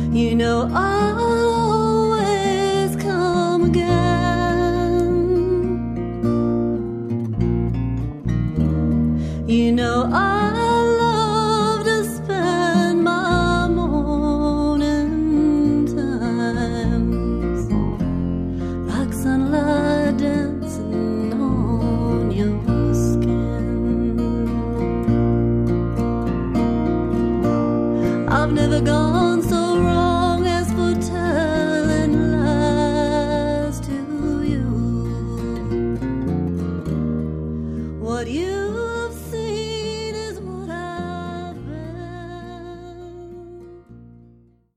You know I'll always come again. You know I love to spend my morning times like sunlight dancing on your skin. I've never gone so wrong as for telling lies to you. What you